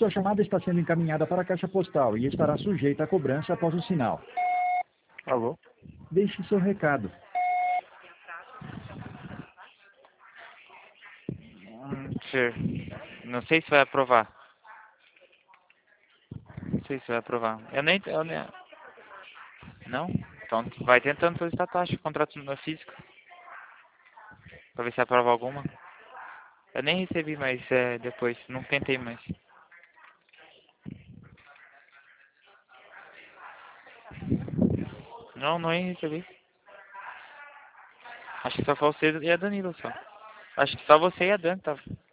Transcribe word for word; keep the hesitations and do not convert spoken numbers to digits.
Sua chamada está sendo encaminhada para a caixa postal e estará sujeita a cobrança após o sinal. Alô? Deixe seu recado. Hum, Sure. Não sei se vai aprovar. Não sei se vai aprovar. Eu nem... Eu nem... Não? Então vai tentando solicitar taxa, contrato no físico. Pra ver se aprova alguma. Eu nem recebi mais é, depois. Não tentei mais. Não, não recebi. Acho que só você e a Danilo só. Acho que só você e a Dan, tá?